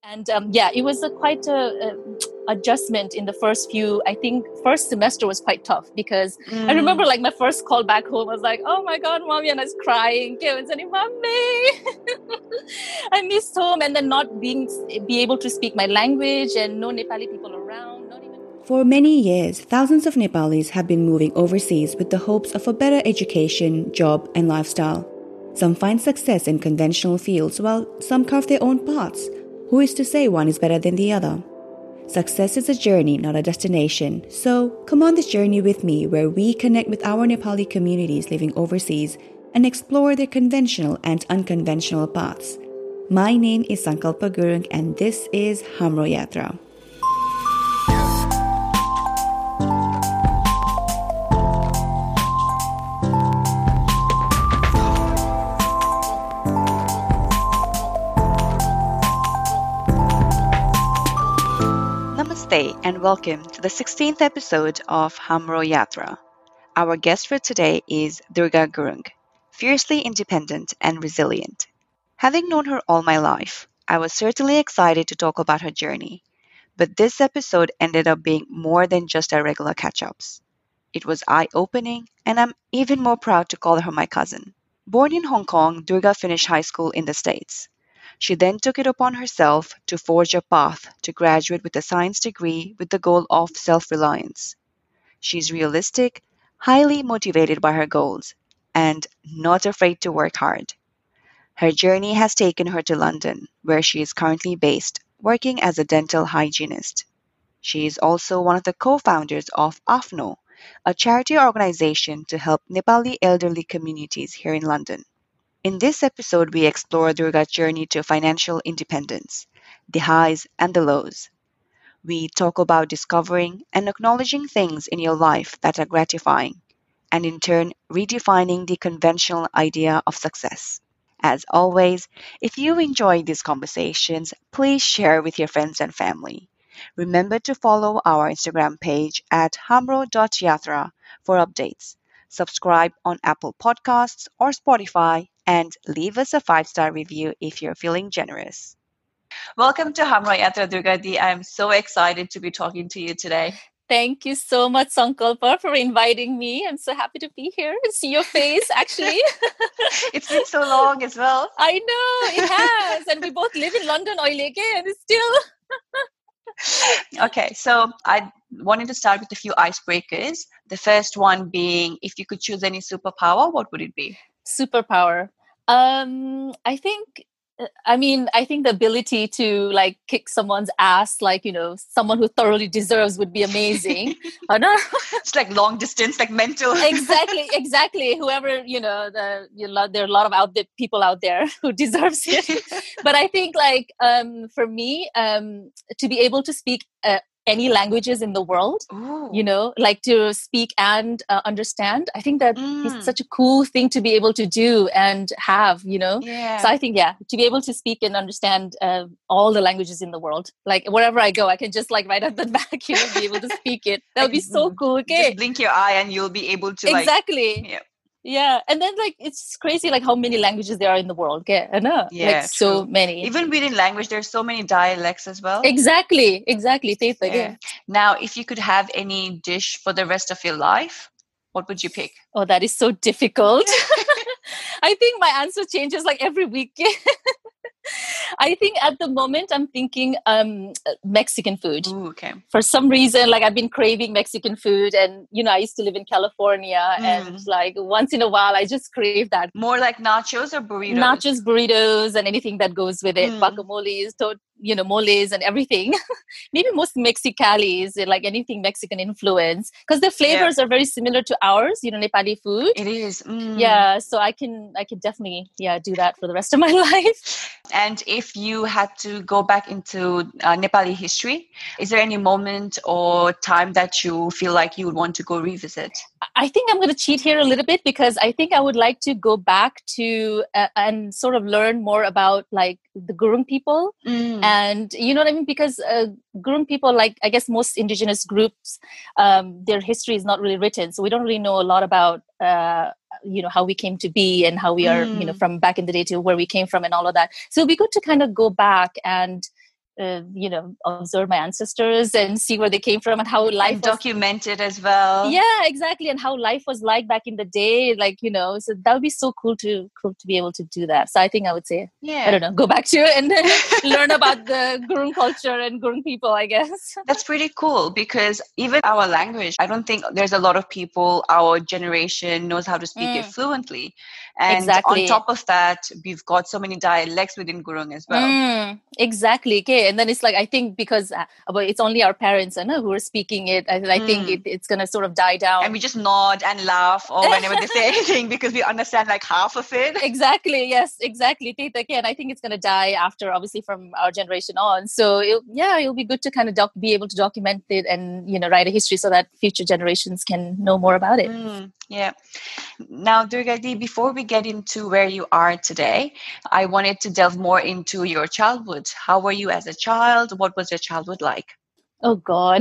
And it was quite a adjustment in the first few. I think first semester was quite tough because I remember like my first call back home, I was like, oh my God, mommy, and I was crying. I was saying, mommy, I miss home, and then not be able to speak my language and no Nepali people around. For many years, thousands of Nepalis have been moving overseas with the hopes of a better education, job, and lifestyle. Some find success in conventional fields, while some carve their own paths. Who is to say one is better than the other? Success is a journey, not a destination. So, come on this journey with me where we connect with our Nepali communities living overseas and explore their conventional and unconventional paths. My name is Sankalpa Gurung and this is Hamro Yatra. Namaste and welcome to the 16th episode of Hamro Yatra. Our guest for today is Durga Gurung, fiercely independent and resilient. Having known her all my life, I was certainly excited to talk about her journey. But this episode ended up being more than just our regular catch-ups. It was eye-opening, and I'm even more proud to call her my cousin. Born in Hong Kong, Durga finished high school in the States. She then took it upon herself to forge a path to graduate with a science degree with the goal of self-reliance. She's realistic, highly motivated by her goals, and not afraid to work hard. Her journey has taken her to London, where she is currently based, working as a dental hygienist. She is also one of the co-founders of AFNO, a charity organization to help Nepali elderly communities here in London. In this episode, we explore Durga's journey to financial independence, the highs and the lows. We talk about discovering and acknowledging things in your life that are gratifying, and in turn, redefining the conventional idea of success. As always, if you enjoy these conversations, please share with your friends and family. Remember to follow our Instagram page at hamro.yatra for updates. Subscribe on Apple Podcasts or Spotify and leave us a 5-star review if you're feeling generous. Welcome to Hamro Yatra, Durgadi. I'm so excited to be talking to you today. Thank you so much, Sankalpa, for inviting me. I'm so happy to be here and see your face, actually. It's been so long as well. I know, it has. And we both live in London, Oileke, and it's still... Okay, so I wanted to start with a few icebreakers. The first one being, if you could choose any superpower, what would it be? Superpower. I think the ability to like kick someone's ass, like, someone who thoroughly deserves would be amazing. It's like long distance, like mental. Exactly. Whoever, there are a lot of people out there who deserves it. But I think for me, to be able to speak any languages in the world, like to speak and understand. I think that is such a cool thing to be able to do and have, Yeah. So I think, to be able to speak and understand all the languages in the world, like wherever I go, I can just like right at the back, be able to speak it. That would be so cool. Okay. Just blink your eye and you'll be able to exactly. Yeah. And then it's crazy like how many languages there are in the world. Okay? I know. Yeah, so many. Even within language, there's so many dialects as well. Exactly. Yeah. Now, if you could have any dish for the rest of your life, what would you pick? Oh, that is so difficult. I think my answer changes like every week. I think at the moment I'm thinking Mexican food. Ooh, okay. For some reason, like I've been craving Mexican food, and I used to live in California, and like once in a while I just crave that. More like nachos or burritos? Nachos, burritos, and anything that goes with it. Guacamoles, moles and everything. Maybe most Mexicalis, like anything Mexican influence, because the flavors are very similar to ours, Nepali food. It is. Yeah, so I can definitely do that for the rest of my life. And if you had to go back into Nepali history, is there any moment or time that you feel like you would want to go revisit? I think I'm going to cheat here a little bit, because I think I would like to go back to and sort of learn more about like the Gurung people. And you know what I mean? Because Gurung people, like I guess most indigenous groups, their history is not really written. So we don't really know a lot about, how we came to be and how we are, from back in the day to where we came from and all of that. So it'd be good to kind of go back and observe my ancestors and see where they came from and how life and document it as well. Yeah, exactly. And how life was like back in the day, so that would be so cool to be able to do that. So I think I would say, I don't know, go back to and learn about the Gurung culture and Gurung people, I guess. That's pretty cool, because even our language, I don't think there's a lot of people, our generation knows how to speak it fluently. And on top of that, we've got so many dialects within Gurung as well. Exactly. Okay. And then it's like, I think because it's only our parents who are speaking it, I think it's going to sort of die down. And we just nod and laugh or whenever they say anything, because we understand like half of it. Exactly. Yes, exactly. And I think it's going to die after, obviously, from our generation on. So it'll be good to kind of be able to document it and, write a history so that future generations can know more about it. Yeah. Now, Durga Di, before we get into where you are today, I wanted to delve more into your childhood. How were you as a child? What was your childhood like? Oh God.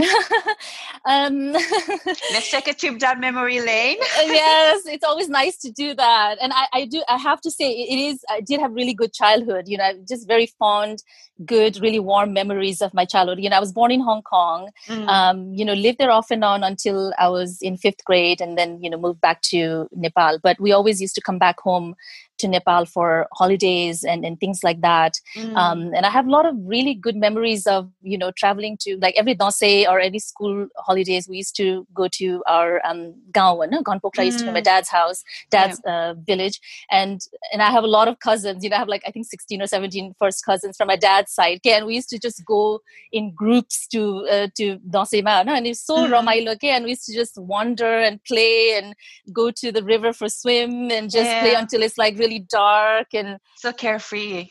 Let's take a trip down memory lane. Yes, it's always nice to do that. And I have to say I did have really good childhood, just very fond, good, really warm memories of my childhood. I was born in Hong Kong, lived there off and on until I was in 5th grade, and then, moved back to Nepal. But we always used to come back home to Nepal for holidays and things like that. And I have a lot of really good memories of, traveling to, like, every Dansei or any school holidays, we used to go to our Gaon, Gonpokra used to be my dad's house, village. And I have a lot of cousins, I have I think 16 or 17 first cousins from my dad's side. Okay, and we used to just go in groups to Dansei Ma, and it's so ramailo, and we used to just wander and play and go to the river for swim and just play until it's really dark and so carefree,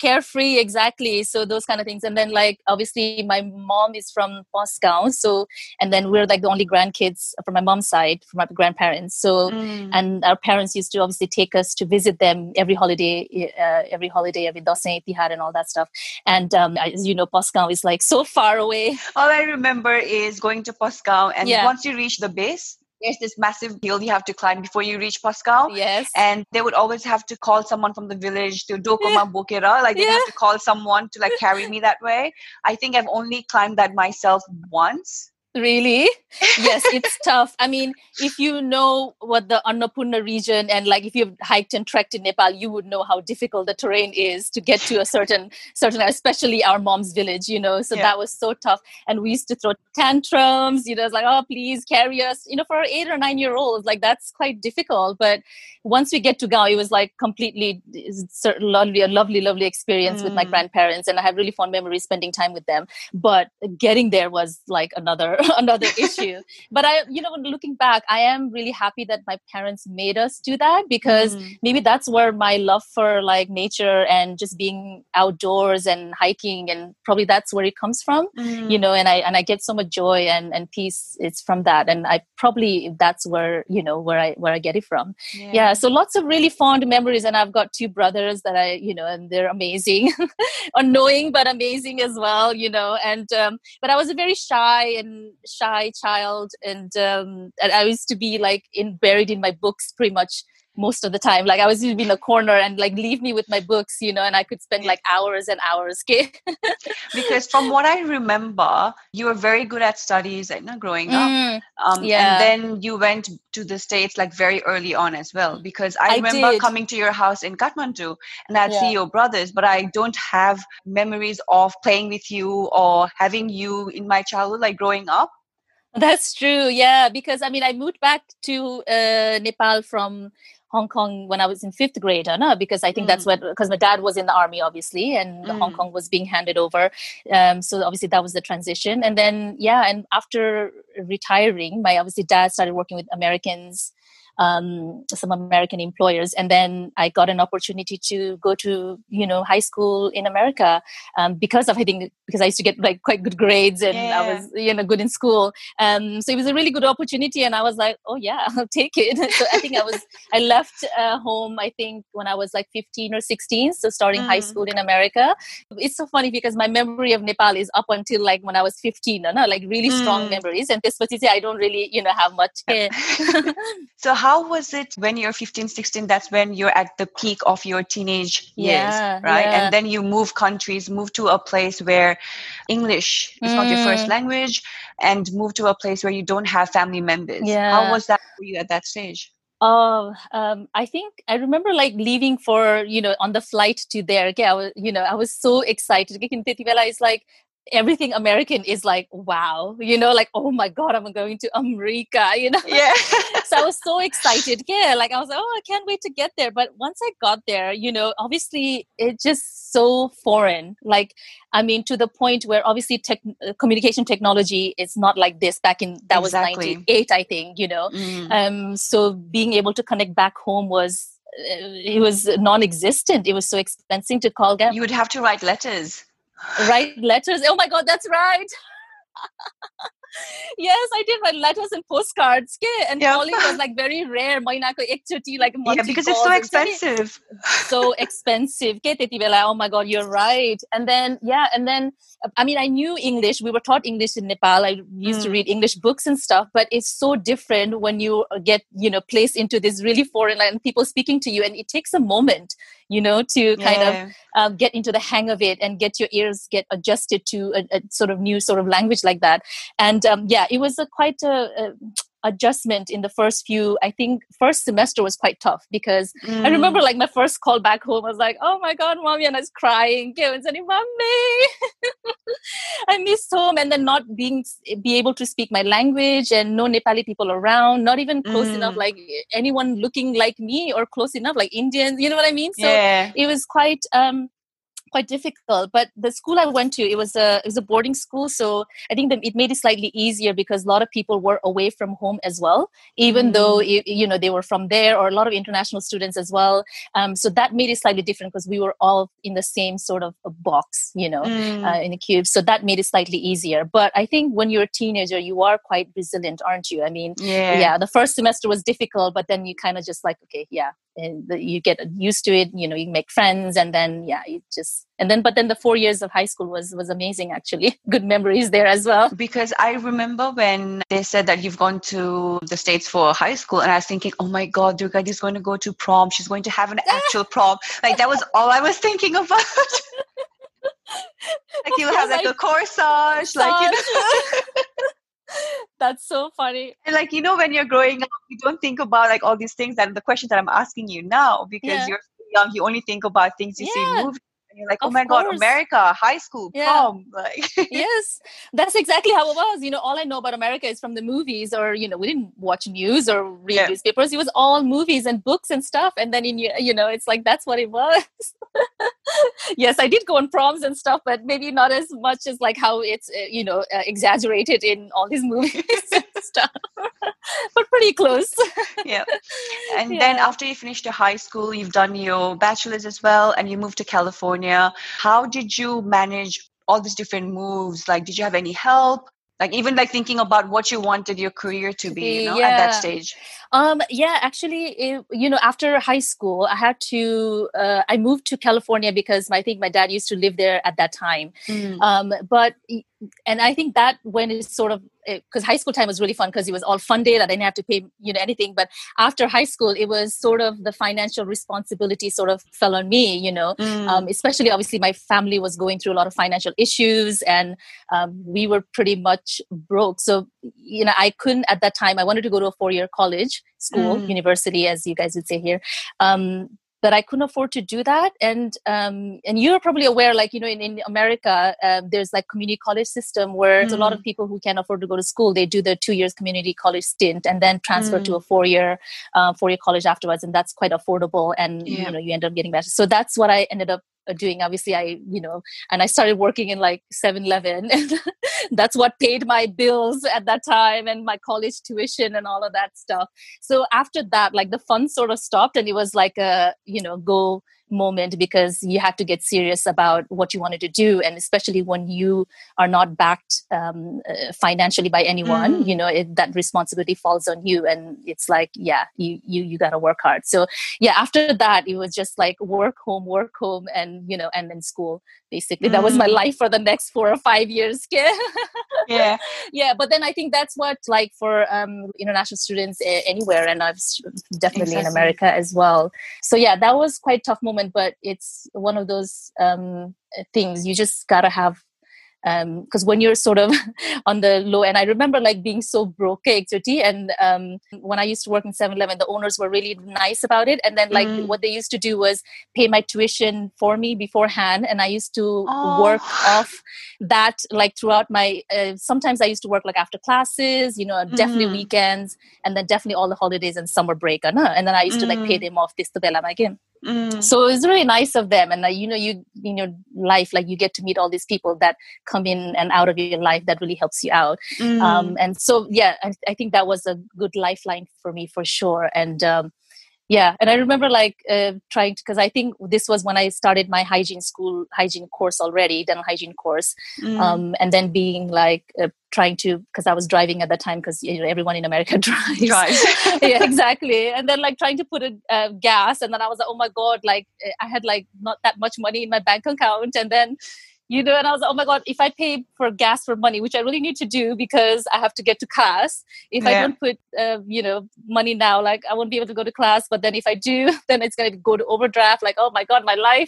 exactly. So those kind of things. And then obviously my mom is from Moscow, so, and then we're the only grandkids from my mom's side, from my grandparents, so and our parents used to obviously take us to visit them every holiday, every Dansei, Tihar and all that stuff. And as you know, Moscow is so far away. All I remember is going to Moscow, and once you reach the base, there's this massive hill you have to climb before you reach Moscow. Yes. And they would always have to call someone from the village to Dokoma Bokera. They have to call someone to carry me that way. I think I've only climbed that myself once. Really? Yes, it's tough. I mean, if you know what the Annapurna region and if you've hiked and trekked in Nepal, you would know how difficult the terrain is to get to a certain, especially our mom's village, so that was so tough. And we used to throw tantrums, it's oh, please carry us, for our 8 or 9 year olds, that's quite difficult. But once we get to Gaon, it was completely a lovely experience with my grandparents. And I have really fond memories spending time with them. But getting there was another issue. But looking back, I am really happy that my parents made us do that, because maybe that's where my love for nature and just being outdoors and hiking, and probably that's where it comes from, and I get so much joy and peace. It's from that. And I probably, that's where, where I get it from. Yeah. So lots of really fond memories. And I've got 2 brothers that and they're amazing, annoying, but amazing as well, and, but I was a very shy child, and I used to be buried in my books pretty much most of the time. I was usually in a corner and leave me with my books, and I could spend hours and hours. Because from what I remember, you were very good at studies growing up. And then you went to the States very early on as well, because I remember coming to your house in Kathmandu and I'd see your brothers, but I don't have memories of playing with you or having you in my childhood growing up. That's true. Yeah, because I moved back to Nepal from Hong Kong when I was in 5th grade, because I think that's because my dad was in the army, obviously, and Hong Kong was being handed over. So obviously that was the transition. And then, and after retiring, my dad started working with Americans, some American employers. And then I got an opportunity to go to, high school in America, because I used to get quite good grades and I was, good in school. So it was a really good opportunity, and I was like, oh yeah, I'll take it. So I think I left home, I think when I was 15 or 16. So starting high school in America. It's so funny because my memory of Nepal is up until when I was 15, really strong memories. And this, I don't really, have much. So how was it when you're 15, 16? That's when you're at the peak of your teenage years, Yeah, right? yeah. And then you move countries, move to a place where English is not your first language, and move to a place where you don't have family members. How was that for you at that stage? I think I remember like leaving for, on the flight to there. Okay, I was so excited. It's like everything American is like, wow, like, oh my God, I'm going to America, Yeah. So I was so excited. Yeah, like I was like, oh, I can't wait to get there. But once I got there, obviously it's just so foreign. Like, I mean, to the point where obviously communication technology is not like this back in, that was 98, I think, So being able to connect back home was, it was non-existent. It was so expensive to call them. You would have to write letters. Write letters. Oh my God, that's right. Yes, I did write letters and postcards. And calling was like very rare. Yeah, because it's so expensive. So expensive. Oh my God, you're right. And then, I mean, I knew English. We were taught English in Nepal. I used to read English books and stuff, but it's so different when you get, placed into this really foreign land, people speaking to you. And it takes a moment, to kind of get into the hang of it and get your ears get adjusted to a sort of new sort of language like that. And it was quite a adjustment in the first first semester was quite tough because I remember like my first call back home, I was like, oh my God, Mommy, and I was crying. I was saying, Mommy, I miss home. And then not be able to speak my language and no Nepali people around, not even close enough, like anyone looking like me or close enough, like Indians, you know what I mean? So it was quite difficult. But the school I went to, it was a boarding school, so I think that it made it slightly easier because a lot of people were away from home as well, even though they were from there, or a lot of international students as well. So that made it slightly different because we were all in the same sort of a box, in a cube. So that made it slightly easier. But I think when you're a teenager, you are quite resilient, aren't you? I mean, the first semester was difficult, but then you kind of just like, okay, and you get used to it, you make friends, and then but then the 4 years of high school was amazing, actually. Good memories there as well. Because I remember when they said that you've gone to the States for high school, and I was thinking, oh my God, Durga is going to go to prom. She's going to have an actual prom. Like, that was all I was thinking about. Like, you'll have like a corsage, like, That's so funny. And like, when you're growing up, you don't think about like all these things, that the questions that I'm asking you now, because you're so young, you only think about things you see in movies. And you're like, oh my God, America, high school, prom. Like, yes, that's exactly how it was. All I know about America is from the movies, or, we didn't watch news or read newspapers. It was all movies and books and stuff. And then, it's like, that's what it was. Yes, I did go on proms and stuff, but maybe not as much as like how it's, exaggerated in all these movies and stuff, but pretty close. And then after you finished your high school, you've done your bachelor's as well, and you moved to California. How did you manage all these different moves? Like, did you have any help? Like, even like thinking about what you wanted your career to be, at that stage. Actually, after high school, I had to, I moved to California because I think my dad used to live there at that time. And I think that when it's sort of, because high school time was really fun because it was all funded. I didn't have to pay, anything. But after high school, it was sort of the financial responsibility sort of fell on me, especially obviously my family was going through a lot of financial issues, and we were pretty much broke. So, I couldn't at that time. I wanted to go to a 4-year college, school, university, as you guys would say here. But I couldn't afford to do that. And you're probably aware, like, in America, there's like community college system where there's a lot of people who can't afford to go to school. They do the 2 years community college stint and then transfer to a 4-year college afterwards. And that's quite affordable. And, you end up getting better. So that's what I ended up doing. Obviously, and I started working in like 7-Eleven, and that's what paid my bills at that time and my college tuition and all of that stuff. So after that, like the fun sort of stopped, and it was like go moment, because you had to get serious about what you wanted to do, and especially when you are not backed financially by anyone, that responsibility falls on you, and it's like, you got to work hard. So after that, it was just like work home, and and then school. Basically, that was my life for the next 4 or 5 years. Yeah. But then I think that's what, like, for international students anywhere, and I've definitely in America as well. So that was quite a tough moment, but it's one of those things you just gotta have, because when you're sort of on the low end, I remember like being so broke, and when I used to work in 7-Eleven, the owners were really nice about it. And then like what they used to do was pay my tuition for me beforehand. And I used to work off that like throughout my, sometimes I used to work like after classes, definitely weekends, and then definitely all the holidays and summer break. And then I used to like pay them off this to Bella again. So it's really nice of them. And you in your life, like you get to meet all these people that come in and out of your life that really helps you out. And so, I think that was a good lifeline for me for sure. And and I remember like trying to, because I think this was when I started my hygiene course already, dental hygiene course. And then being like trying to, because I was driving at the time, because everyone in America drives. Yeah, exactly. And then like trying to put a gas, and then I was like, oh my God, like I had like not that much money in my bank account. And then and I was like, oh my God, if I pay for gas for money, which I really need to do because I have to get to class, if I don't put, money now, like I won't be able to go to class. But then if I do, then it's going to go to overdraft. Like, oh my God, my life,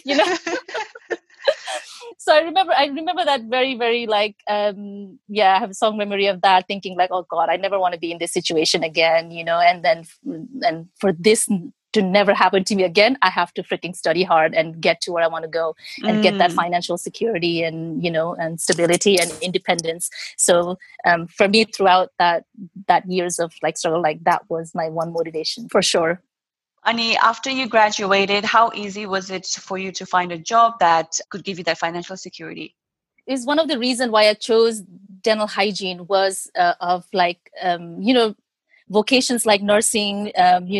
So I remember that very, very like, I have a strong memory of that, thinking like, oh God, I never want to be in this situation again, and for this to never happen to me again, I have to freaking study hard and get to where I want to go and get that financial security and, and stability and independence. So for me, throughout that years of like struggle, like that was my one motivation for sure. Ani, after you graduated, how easy was it for you to find a job that could give you that financial security? Is one of the reasons why I chose dental hygiene was of like, vocations like nursing,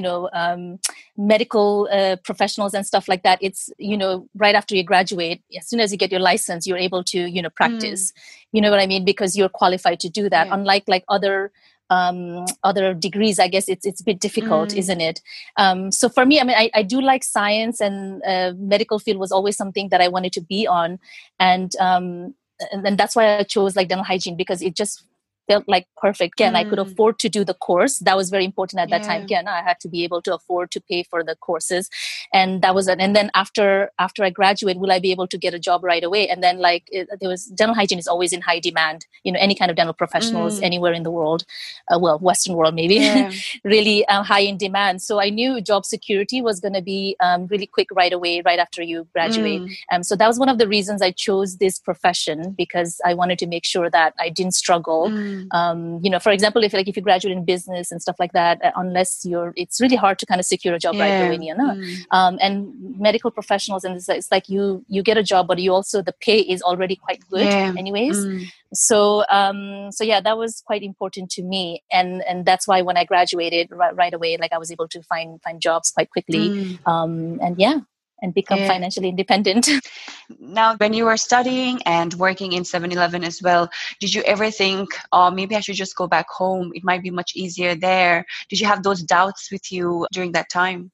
medical professionals and stuff like that. It's, right after you graduate, as soon as you get your license, you're able to, practice, you know what I mean? Because you're qualified to do that. Unlike like other degrees, I guess it's a bit difficult, isn't it? So for me, I mean, I do like science, and medical field was always something that I wanted to be on. And that's why I chose like dental hygiene, because it just felt like perfect. Again, I could afford to do the course. That was very important at that time. Again, I had to be able to afford to pay for the courses. And that was it. And then after I graduate, will I be able to get a job right away? And then like there was, dental hygiene is always in high demand, any kind of dental professionals anywhere in the world, Western world, maybe really high in demand. So I knew job security was going to be really quick right away, right after you graduate. So that was one of the reasons I chose this profession, because I wanted to make sure that I didn't struggle. For example, if you graduate in business and stuff like that, unless it's really hard to kind of secure a job right away, and medical professionals, and it's like you get a job, but you also, the pay is already quite good anyways. So that was quite important to me, and that's why when I graduated right away, like I was able to find jobs quite quickly, and become financially independent. Now, when you were studying and working in 7-Eleven as well, did you ever think, oh, maybe I should just go back home? It might be much easier there. Did you have those doubts with you during that time?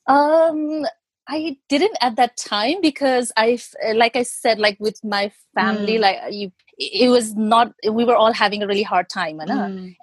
I didn't at that time, because like I said, like with my family, it was not, we were all having a really hard time. And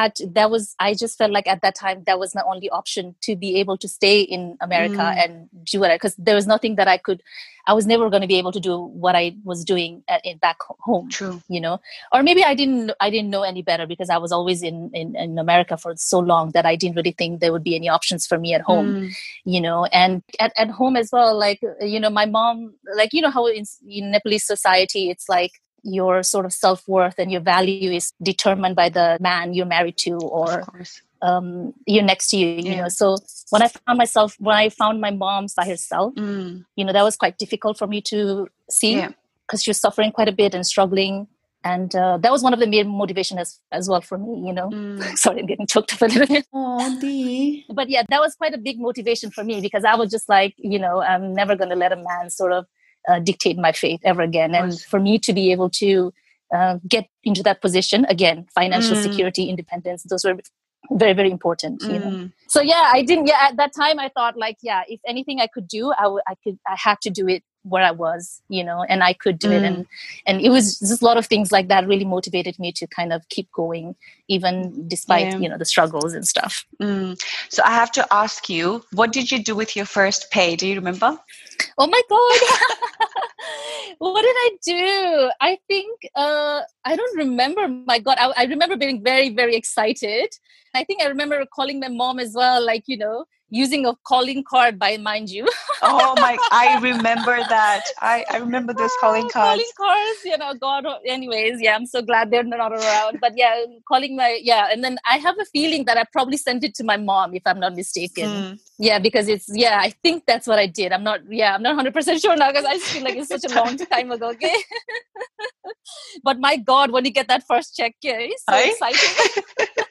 I just felt like at that time, that was my only option to be able to stay in America and do it, because there was nothing that I was never going to be able to do what I was doing back home. True. Or maybe I didn't know any better, because I was always in America for so long that I didn't really think there would be any options for me at home, and at home as well. Like, my mom, like, how in Nepalese society, it's like your sort of self-worth and your value is determined by the man you're married to, or you're next to you, you know. So when I found my mom by herself, that was quite difficult for me to see, because she was suffering quite a bit and struggling, And that was one of the main motivation as well for me, Sorry, I'm getting choked up a little bit. Oh, Dee. But yeah, that was quite a big motivation for me, because I was just like, I'm never going to let a man sort of dictate my fate ever again. And for me to be able to get into that position again, financial security, independence, those were very, very important, So yeah, at that time I thought, like, yeah, if anything I could do, I had to do it where I was, and I could do it. And it was just a lot of things like that really motivated me to kind of keep going, even despite, the struggles and stuff. So I have to ask you, what did you do with your first pay? Do you remember? Oh my God. What did I do? I think, I don't remember. My God, I remember being very, very excited. I think I remember calling my mom as well, like, using a calling card, mind you. Oh my, I remember that. I remember those calling cards. Calling cards, God. Anyways, yeah, I'm so glad they're not around. But yeah, and then I have a feeling that I probably sent it to my mom, if I'm not mistaken. Yeah, because I think that's what I did. I'm not 100% sure now, because I just feel like it's such a long time ago, okay? But my God, when you get that first check, it's so exciting.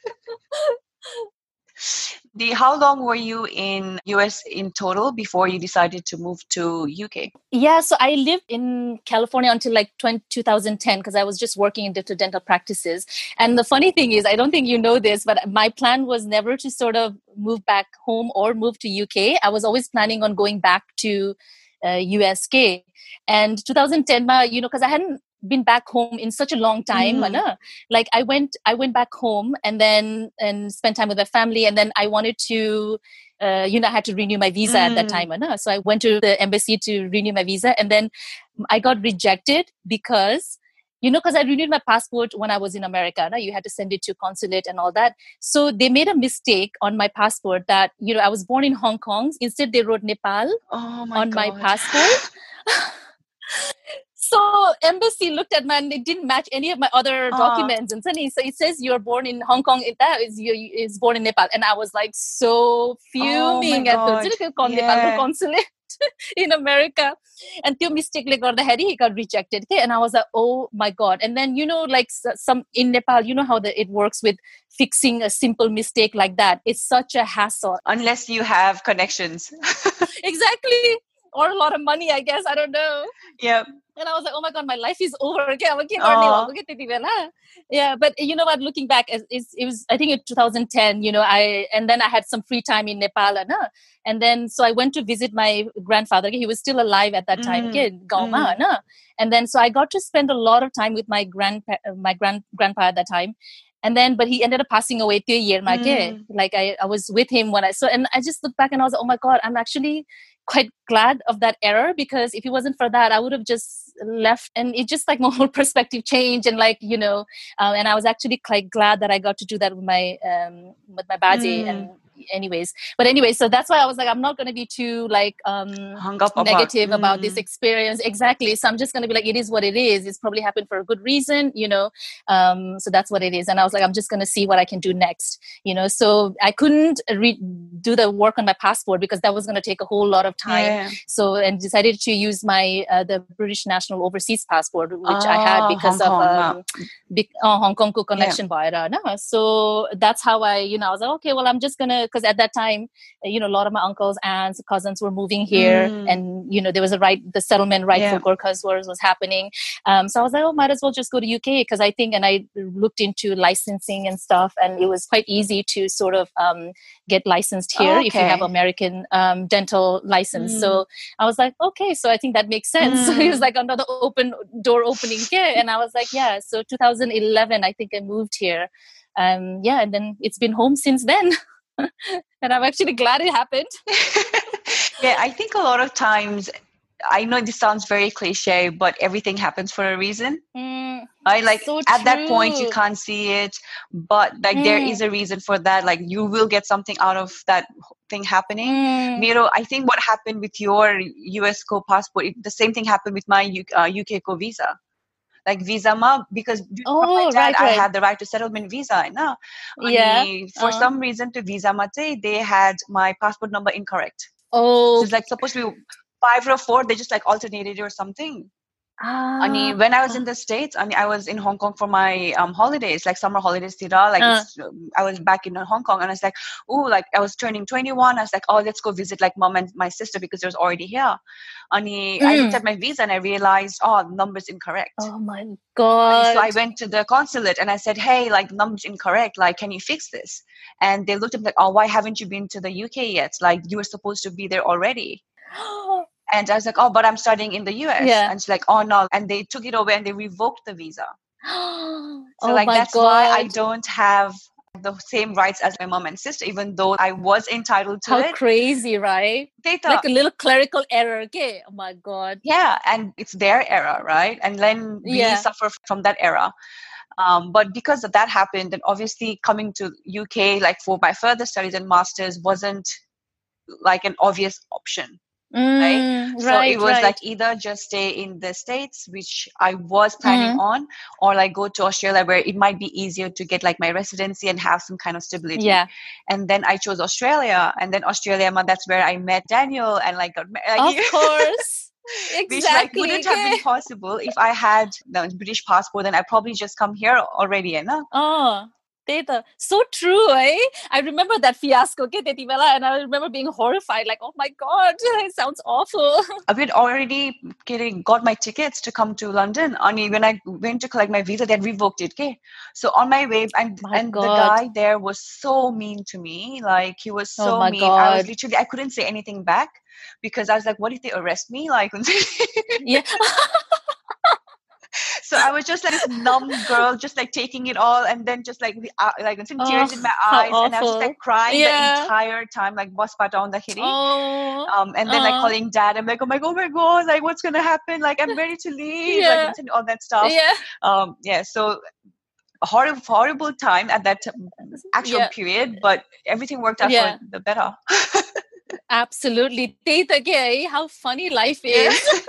How long were you in US in total before you decided to move to UK? Yeah, so I lived in California until like 2010, because I was just working in different dental practices. And the funny thing is, I don't think you know this, but my plan was never to sort of move back home or move to UK. I was always planning on going back to USK. And 2010, because I hadn't been back home in such a long time. Like I went back home and spent time with my family. And then I wanted to, I had to renew my visa at that time. So I went to the embassy to renew my visa. And then I got rejected because, because I renewed my passport when I was in America. You had to send it to consulate and all that. So they made a mistake on my passport that, I was born in Hong Kong. Instead, they wrote Nepal on my passport. So embassy looked at and it didn't match any of my other documents. And suddenly, so it says you're born in Hong Kong. That is born in Nepal. And I was like so fuming at the Nepal consulate in America. And the mistake he got rejected. Okay? And I was like, oh my God. And then, like some in Nepal, how it works with fixing a simple mistake like that. It's such a hassle. Unless you have connections. Exactly. Or a lot of money, I guess. I don't know. Yeah. And I was like, oh my God, my life is over. Okay, yeah, but you know what? Looking back, it was, I think in 2010, and then I had some free time in Nepal. And then, so I went to visit my grandfather. He was still alive at that time. And then, so I got to spend a lot of time with my grandpa at that time. And then, but he ended up passing away 2 years. Like I was with him and I just looked back and I was like, oh my God, I'm actually quite glad of that error, because if it wasn't for that, I would have just left, and it just like my whole perspective changed. And like, and I was actually quite glad that I got to do that with my baji. And anyway, so that's why I was like, I'm not going to be too like negative about this experience. Exactly. So I'm just going to be like, it is what it is. It's probably happened for a good reason, so that's what it is. And I was like, I'm just going to see what I can do next, so I couldn't do the work on my passport because that was going to take a whole lot of time. So, and decided to use my the British National Overseas Passport, which I had because of Hong Kong connection. So that's how I was like, okay, well, I'm just going to, because at that time, a lot of my uncles, aunts, cousins were moving here, and there was the settlement for Gorkhas was happening. So I was like, oh, might as well just go to UK, because and I looked into licensing and stuff, and it was quite easy to sort of get licensed here if you have American dental license. So I was like, okay, so I think that makes sense. So it was like another door opening here, and I was like, yeah. So 2011, I think I moved here. And then it's been home since then. And I'm actually glad it happened. Yeah, I think a lot of times, I know this sounds very cliche, but everything happens for a reason. So at that point you can't see it, but like there is a reason for that. Like you will get something out of that thing happening. I think what happened with your US co passport, the same thing happened with my UK co visa. Like visa ma, because my dad, I had the right to settlement visa. For some reason to visa mate, they had my passport number incorrect. So it's like supposed to be 5 or 4, they just like alternated or something. Ani, when I was in the States, I was in Hong Kong for my holidays, like summer holidays, I was back in Hong Kong, and I was like, oh, like I was turning 21. I was like, oh, let's go visit like mom and my sister because they was already here. Ani, I looked at my visa and I realized, oh, number's incorrect. Oh my God. So I went to the consulate and I said, hey, like number's incorrect. Like, can you fix this? And they looked at me like, oh, why haven't you been to the UK yet? Like, you were supposed to be there already. And I was like, oh, but I'm studying in the US. Yeah. And she's like, oh, no. And they took it away and they revoked the visa. So oh my that's God. why I don't have the same rights as my mom and sister, even though I was entitled to it. How crazy, right? Like a little clerical error. Okay. Oh my God. Yeah. And it's their error, right? And then we suffer from that error. But because of that happened, and obviously coming to UK, like for my further studies and masters wasn't like an obvious option. Right. So it was like either just stay in the States, which I was planning on, or like go to Australia where it might be easier to get like my residency and have some kind of stability. Yeah. And then I chose Australia, and then Australia, that's where I met Daniel and like got married. Of course. Exactly. Which like wouldn't have been possible if I had the British passport. Then I probably just come here already, no? Oh. So true, eh? I remember that fiasco, and I remember being horrified, like, oh my God, it sounds awful. I had already got my tickets to come to London. When I went to collect my visa, they had revoked it. Okay? So on my way, and the guy there was so mean to me. Like, he was so mean. God. I couldn't say anything back because I was like, what if they arrest me? Like, yeah. So I was just like this numb girl, just like taking it all, and then just like some tears in my eyes, and I was just like crying the entire time, like bus on the hitty. And then like calling dad, I'm like, oh my God, like what's gonna happen? Like I'm ready to leave, like all that stuff. So horrible time at that actual period, but everything worked out for the better. Absolutely. How funny life is.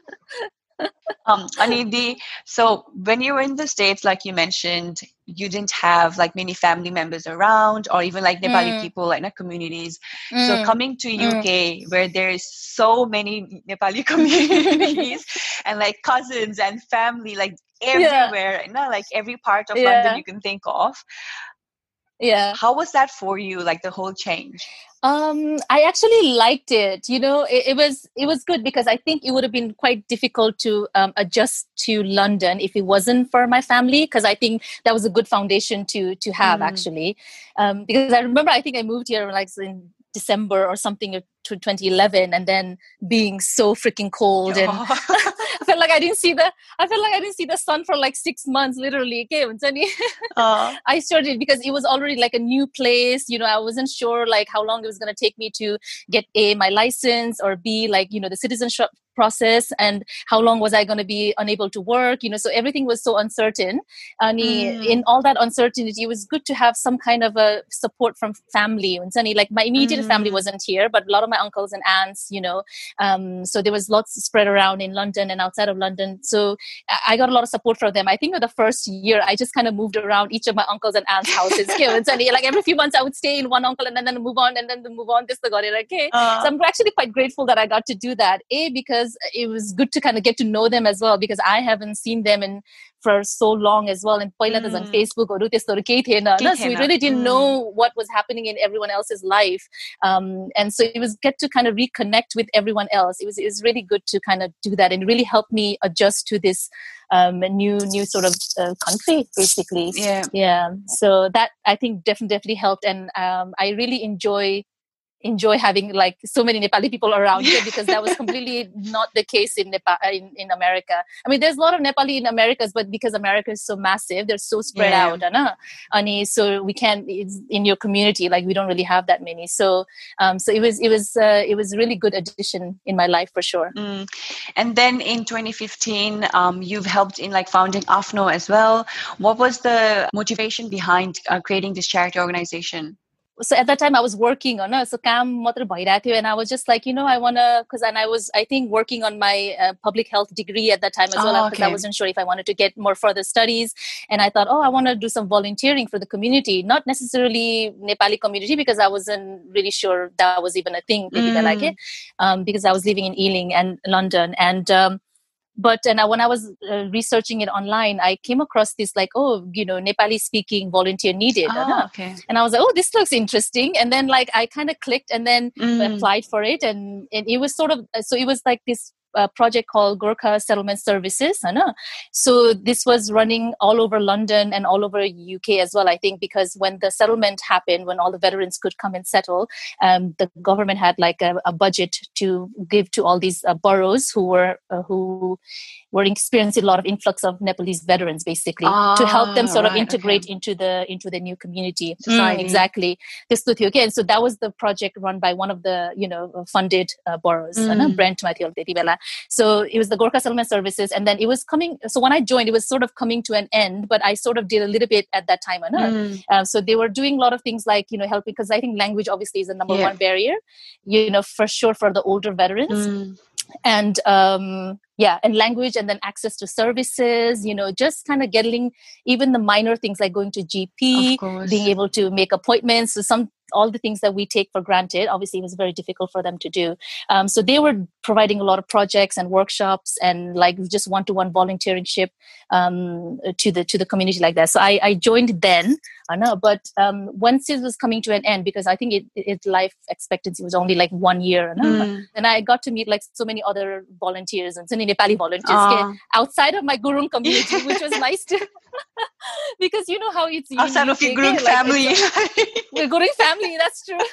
So when you were in the States, like you mentioned, you didn't have like many family members around, or even like Nepali people, like not communities. So coming to UK, where there's so many Nepali communities and like cousins and family, like everywhere, like every part of London you can think of. Yeah. How was that for you? Like the whole change? I actually liked it. It was good because I think it would have been quite difficult to adjust to London if it wasn't for my family, because I think that was a good foundation to have actually. Because I remember, I think I moved here like in December or something of 2011, and then being so freaking cold, and I felt like I didn't see the sun for like 6 months, literally. I started because it was already like a new place. I wasn't sure like how long it was going to take me to get my license, or B, like the citizenship process, and how long was I going to be unable to work. So everything was so uncertain, and in all that uncertainty, it was good to have some kind of a support from family. Like my immediate family wasn't here, but a lot of my uncles and aunts, so there was lots spread around in London and outside of London. So I got a lot of support from them. I think the first year I just kind of moved around each of my uncles and aunts' houses. Like every few months I would stay in one uncle and then move on, and then move on. So I'm actually quite grateful that I got to do that. Because it was good to kind of get to know them as well, because I haven't seen them for so long as well. And पहिला त on Facebook or त्यस्तोहरु केही थिएन, so we really didn't know what was happening in everyone else's life. And so it was good to kind of reconnect with everyone else. It was really good to kind of do that, and it really helped me adjust to this new sort of country, basically. Yeah. So that I think definitely helped, and I really enjoy having like so many Nepali people around here, because that was completely not the case in Nepal, in America. I mean, there's a lot of Nepali in Americas, but because America is so massive, they're so spread out, so we can't, in your community, like we don't really have that many. So it was a really good addition in my life for sure. And then in 2015, you've helped in like founding AFNO as well. What was the motivation behind creating this charity organization? So at that time I was working on so काम मात्र भइरहेको थियो, and I was just like, I want to, because I was, I think, working on my public health degree at that time as well, because I wasn't sure if I wanted to get more further studies. And I thought, I want to do some volunteering for the community, not necessarily Nepali community, because I wasn't really sure that was even a thing, because I was living in Ealing and London. And when I was researching it online, I came across this like, Nepali speaking volunteer needed. Okay. And I was like, oh, this looks interesting. And then like I kind of clicked and then applied for it. And it was sort of, so it was like this project called Gorkha Settlement Services. So this was running all over London and all over UK as well, I think, because when the settlement happened, when all the veterans could come and settle, the government had like a budget to give to all these boroughs who were experiencing a lot of influx of Nepalese veterans, basically, to help them sort of integrate into the new community. Exactly. And so that was the project run by one of the funded boroughs, Brent Mathiol Tetibela. So it was the Gorkha Settlement Services, and then it was coming. So when I joined, it was sort of coming to an end, but I sort of did a little bit at that time. So they were doing a lot of things like helping, because I think language obviously is the number one barrier, for sure, for the older veterans. And and language, and then access to services, just kind of getting even the minor things like going to GP, being able to make appointments. So all the things that we take for granted, obviously it was very difficult for them to do. So they were providing a lot of projects and workshops and like just one-to-one volunteeringship to the community like that. So I joined then, but once it was coming to an end, because I think its life expectancy was only like 1 year, and I got to meet like so many other volunteers and Nepali volunteers outside of my Gurung community, which was nice to because you know how it's outside of your Gurung family. We're Gurung family, that's true.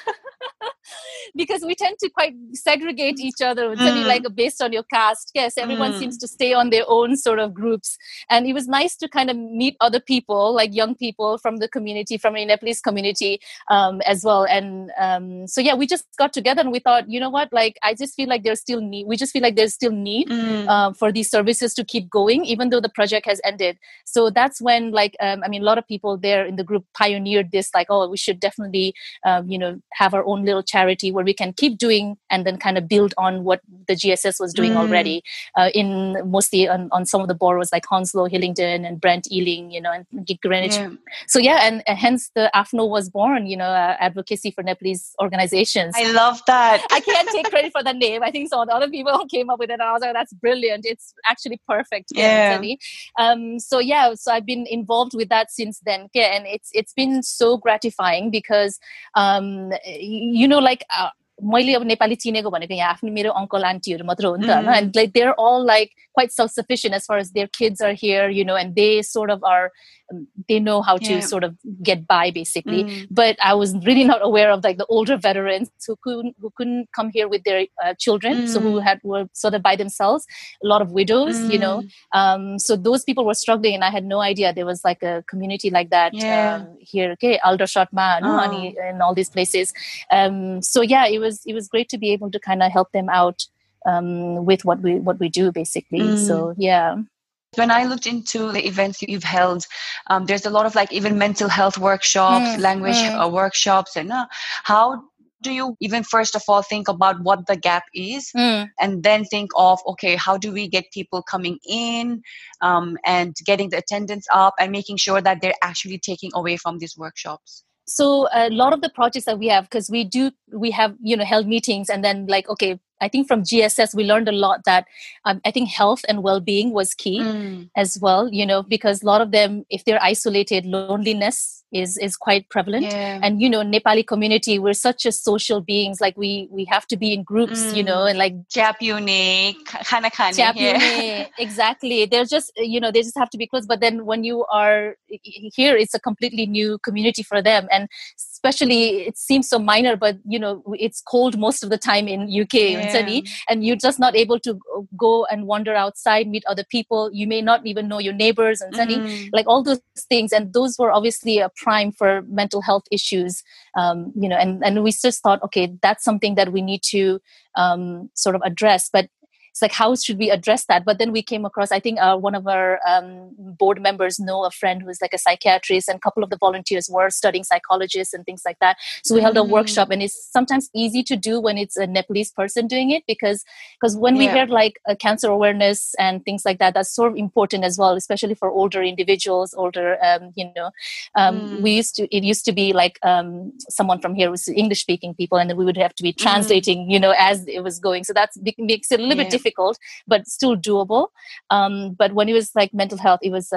Because we tend to quite segregate each other, like based on your caste. Yes, everyone seems to stay on their own sort of groups, and it was nice to kind of meet other people, like young people from the community, from the Nepalese community as well. And we just got together and we thought, you know what, like I just feel like there's still need. We just feel like there's still need for these services to keep going, even though the project has ended. So that's when, like, a lot of people there in the group pioneered this, like, oh, we should definitely, have our own little charity where we can keep doing and then kind of build on what the GSS was doing already mostly on some of the boroughs like Hounslow, Hillingdon, and Brent, Ealing, and Greenwich. Yeah. So and hence the AFNO was born, Advocacy for Nepalese Organizations. I love that. I can't take credit for the name. I think some of the other people came up with it, and I was like, that's brilliant. It's actually perfect. Yeah. So I've been involved with that since then. Yeah, and it's been so gratifying because मैले अब नेपाली चिनेको भनेको यहाँ आफ्नो मेरो uncle auntyहरु मात्र हो नि त हैन, and like they're all like quite self-sufficient as far as their kids are here, and they sort of are, they know how to sort of get by basically. But I was really not aware of like the older veterans who couldn't come here with their children, so who were sort of by themselves, a lot of widows, so those people were struggling, and I had no idea there was like a community like that here, Aldershot Ma, and all these places. It was great to be able to kind of help them out with what we do basically. So when I looked into the events you've held, there's a lot of like even mental health workshops, language workshops, and how do you even first of all think about what the gap is and then think of, okay, how do we get people coming in and getting the attendance up and making sure that they're actually taking away from these workshops? So a lot of the projects that we have, because we have held meetings, and then like, okay, I think from GSS we learned a lot that I think health and well-being was key as well, because a lot of them, if they're isolated, loneliness is quite prevalent. And Nepali community, we're such a social beings, like we have to be in groups, and like Chapune, khana khane, exactly. They're just they just have to be close. But then when you are here, it's a completely new community for them, and especially it seems so minor, but it's cold most of the time in UK and you're just not able to go and wander outside, meet other people. You may not even know your neighbors and like all those things, and those were obviously a prime for mental health issues, and we just thought, okay, that's something that we need to sort of address. But it's like, how should we address that? But then we came across, I think one of our board members know a friend who's like a psychiatrist, and a couple of the volunteers were studying psychologists and things like that. So we held a workshop, and it's sometimes easy to do when it's a Nepalese person doing it, because when we hear like cancer awareness and things like that, that's sort of important as well, especially for older individuals, it used to be like someone from here was English speaking people, and then we would have to be translating, as it was going. So that makes it a little bit difficult difficult, but still doable. But when it was like mental health, it was,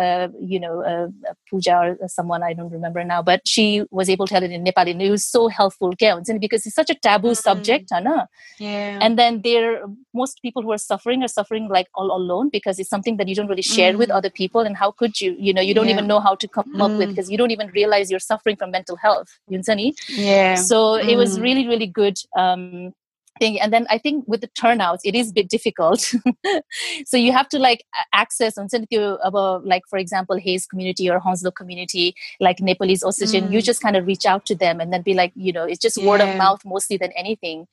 Pooja or someone, I don't remember now, but she was able to tell it in Nepali, and it was so helpful. Because it's such a taboo subject, Hana? Yeah. And then most people who are suffering like all alone, because it's something that you don't really share with other people. And how could you, you don't even know how to come up with, because you don't even realize you're suffering from mental health. Yeah. So it was really, really good. Thing. And then I think with the turnouts, it is a bit difficult. So you have to like access about, like, for example, Hayes community or Hounslow community, like Nepalese Oxygen, you just kind of reach out to them and then be like, it's just word of mouth mostly than anything.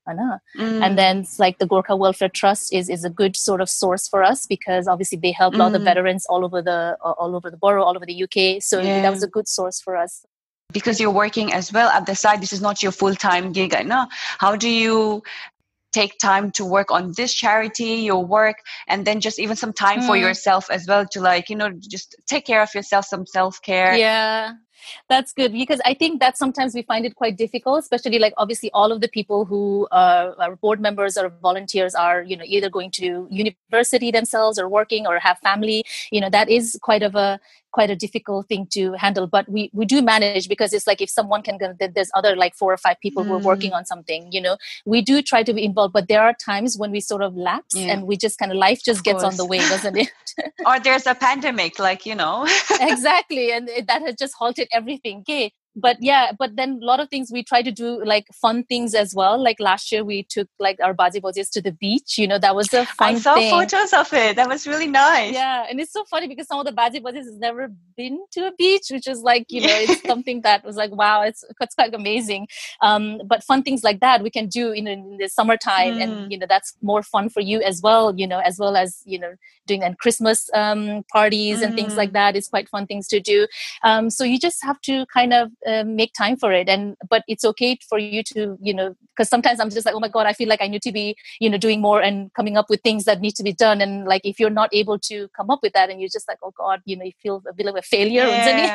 And then it's like the Gorkha Welfare Trust is a good sort of source for us, because obviously they help a lot of veterans all over the borough, all over the UK. So that was a good source for us. Because you're working as well at the side, this is not your full-time gig. How do you take time to work on this charity, your work, and then just even some time for yourself as well to, like, just take care of yourself, some self-care? Yeah, that's good, because I think that sometimes we find it quite difficult, especially like obviously all of the people who are board members or volunteers are, either going to university themselves or working or have family. That is quite a difficult thing to handle, but we do manage, because it's like if someone can go, there's other like 4 or 5 people who are working on something. We do try to be involved, but there are times when we sort of lapse and we just kind of, life just gets on the way, doesn't it? Or there's a pandemic, like, Exactly, and that has just halted everything. Okay. But then a lot of things we try to do, like fun things as well. Like last year we took like our baji bojis to the beach. That was a fun thing. I saw photos of it. That was really nice. Yeah, and it's so funny because some of the baji bojis has never been to a beach, which is like, it's something that was like, wow, it's quite amazing. But fun things like that we can do in the summertime, and that's more fun for you as well. As well as doing Christmas parties and things like that is quite fun things to do. So you just have to kind of make time for it, but it's okay for you to because sometimes I'm just like, oh my god, I feel like I need to be doing more and coming up with things that need to be done, and like if you're not able to come up with that, and you're just like, oh god, you feel a bit of a failure.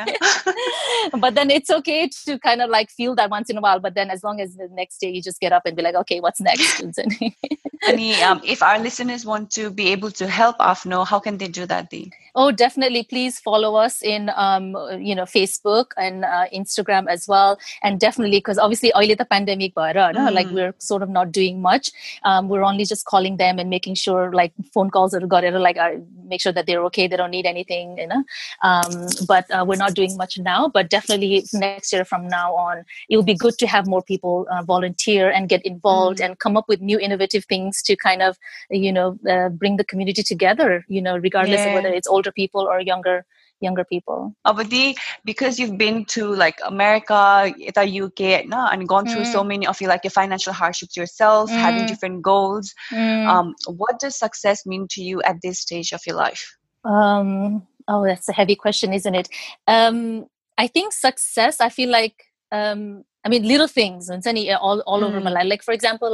But then it's okay to kind of like feel that once in a while, but then as long as the next day you just get up and be like, okay, what's next? If our listeners want to be able to help Afno, how can they do that, Dee? Oh, definitely. Please follow us in, Facebook and Instagram as well. And definitely, because obviously, early the pandemic, like we're sort of not doing much. We're only just calling them and making sure, like phone calls are got it, like make sure that they're okay, they don't need anything, But we're not doing much now. But definitely next year from now on, it'll be good to have more people volunteer and get involved and come up with new innovative things to kind of, bring the community together, regardless of whether it's older people or younger people. But because you've been to like America, the UK, and gone through so many of your financial hardships yourself, having different goals, what does success mean to you at this stage of your life? Oh, that's a heavy question, isn't it? I think success, I feel like, little things all over my life. Like, for example,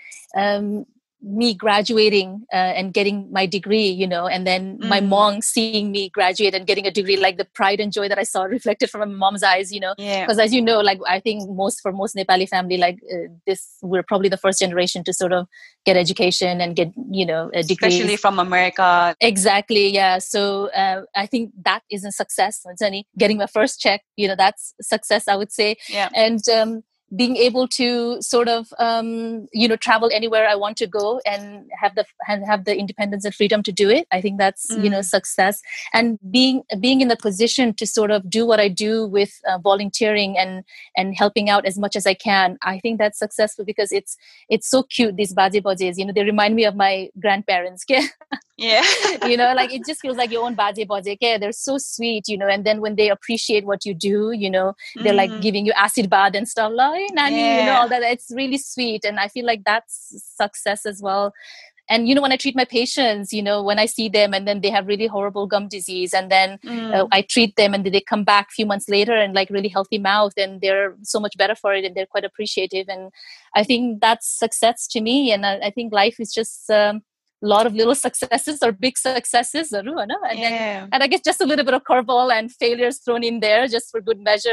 me graduating and getting my degree, and then my mom seeing me graduate and getting a degree, like the pride and joy that I saw reflected from my mom's eyes, because as like I think for most Nepali family, like we're probably the first generation to sort of get education and get degrees, especially from America. Exactly, yeah. So I think that isn't success. Getting my first check, that's success, I would say. Yeah. And being able to sort of travel anywhere I want to go and have the independence and freedom to do it, I think that's success. And being in the position to sort of do what I do with volunteering and helping out as much as I can, I think that's successful, because it's so cute, these baji bojis. They remind me of my grandparents. Yeah. Like it just feels like your own baji boje. They're so sweet, and then when they appreciate what you do, they're like giving you acid bath and stuff, like, hey, Nani, all that. It's really sweet. And I feel like that's success as well. And, when I treat my patients, when I see them and then they have really horrible gum disease, and then I treat them and they come back a few months later and like really healthy mouth, and they're so much better for it, and they're quite appreciative. And I think that's success to me. And I think life is just a lot of little successes or big successes, and I guess just a little bit of curveball and failures thrown in there just for good measure.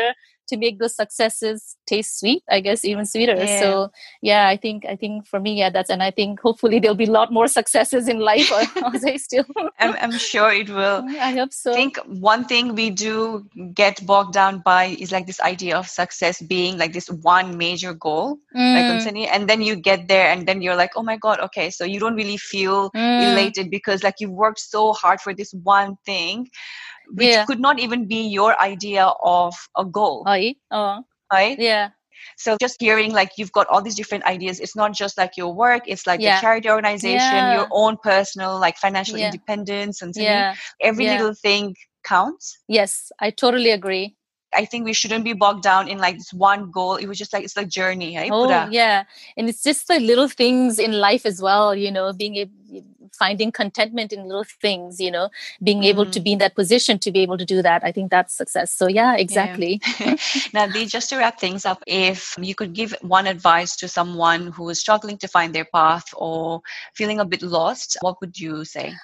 to make those successes taste sweet, I guess even sweeter. Yeah. So yeah, I think for me, yeah, that's, and I think hopefully there'll be a lot more successes in life. I still I'm sure it will. I hope so. I think one thing we do get bogged down by is like this idea of success being like this one major goal, like Unsani, and then you get there and then you're like, oh my God, okay, so you don't really feel elated because like you worked so hard for this one thing, which could not even be your idea of a goal. Right? Yeah. So just hearing like you've got all these different ideas, it's not just like your work, it's like the charity organization, your own personal like financial independence, and every little thing counts. Yes, I totally agree. I think we shouldn't be bogged down in like this one goal. It was just like, it's like journey. Right? Oh, yeah. And it's just the little things in life as well, you know, finding contentment in little things, you know, being able to be in that position to be able to do that. I think that's success. So yeah, exactly. Yeah. Now, Dee, just to wrap things up, if you could give one advice to someone who is struggling to find their path or feeling a bit lost, what would you say?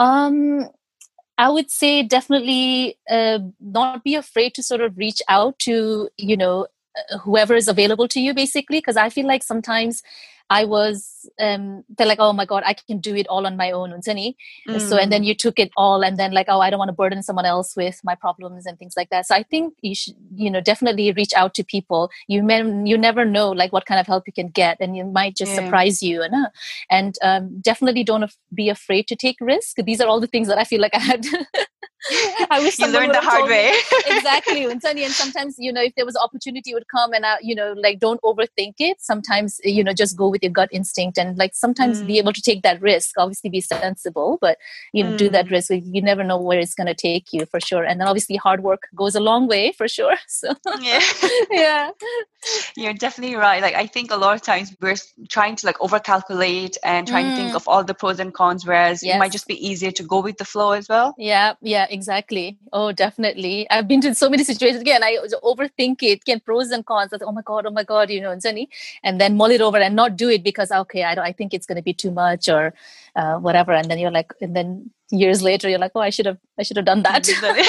I would say definitely not be afraid to sort of reach out to, you know, whoever is available to you, basically, because I feel like sometimes I was, they're like, oh my God, I can do it all on my own, Unsani. So, and then you took it all and then like, oh, I don't want to burden someone else with my problems and things like that. So I think you should, you know, definitely reach out to people. You never know like what kind of help you can get, and you might just surprise you. And definitely don't be afraid to take risks. These are all the things that I feel like I had. I wish you learned the hard way. Exactly, Unsani. And sometimes, you know, if there was an opportunity, it would come, and you know, like don't overthink it. Sometimes, you know, just go with your gut instinct, and like sometimes be able to take that risk. Obviously, be sensible, but you know, do that risk. You never know where it's going to take you, for sure. And then obviously, hard work goes a long way, for sure. So yeah, you're definitely right. Like I think a lot of times we're trying to like overcalculate and trying to think of all the pros and cons, whereas it might just be easier to go with the flow as well. Yeah, exactly. Oh, definitely. I've been to so many situations. Again, I overthink it. Again, pros and cons. I think, oh my God, you know, Unsani, and then mull it over and not do it because okay, I think it's going to be too much or whatever. And then you're like, and then years later, you're like, oh, I should have done that.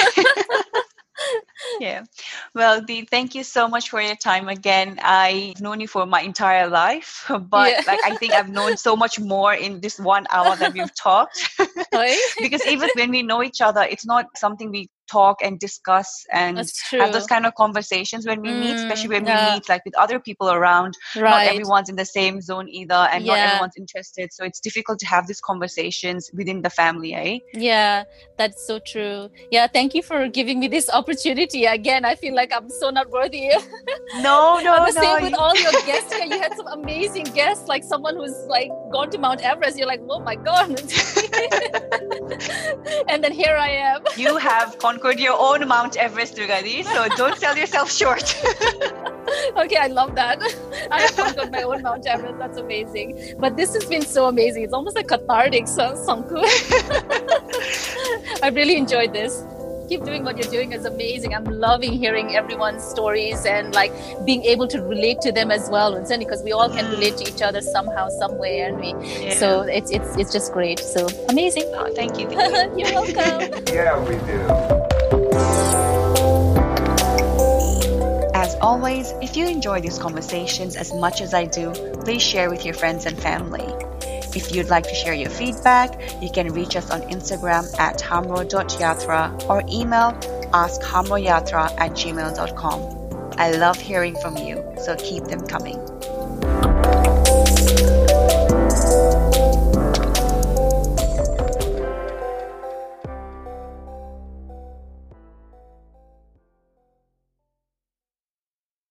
Yeah. Well, Dee, thank you so much for your time again. I've known you for my entire life, but like I think I've known so much more in this 1 hour that we've talked. Because even when we know each other, it's not something we talk and discuss and have those kind of conversations when we meet, especially when we meet like with other people around. Not everyone's in the same zone either, and not everyone's interested. So it's difficult to have these conversations within the family, eh? Yeah, that's so true. Yeah, thank you for giving me this opportunity. Again, I feel like I'm so not worthy. No. Same with all your guests. You had some amazing guests, like someone who's like gone to Mount Everest. You're like, oh my God. And then here I am. You have conquered your own Mount Everest, Durga, so don't sell yourself short. Okay, I love that. I have conquered my own Mount Everest. That's amazing. But this has been so amazing. It's almost like cathartic, Sanku. I've really enjoyed this. Keep doing what you're doing is amazing. I'm loving hearing everyone's stories and like being able to relate to them as well, because we all can relate to each other somehow, some way, and so it's just great. So amazing. Oh, thank you. You're welcome. Yeah, we do. As always, if you enjoy these conversations as much as I do, please share with your friends and family. If you'd like to share your feedback, you can reach us on Instagram at hamro.yatra or email askhamroyatra@gmail.com. I love hearing from you, so keep them coming.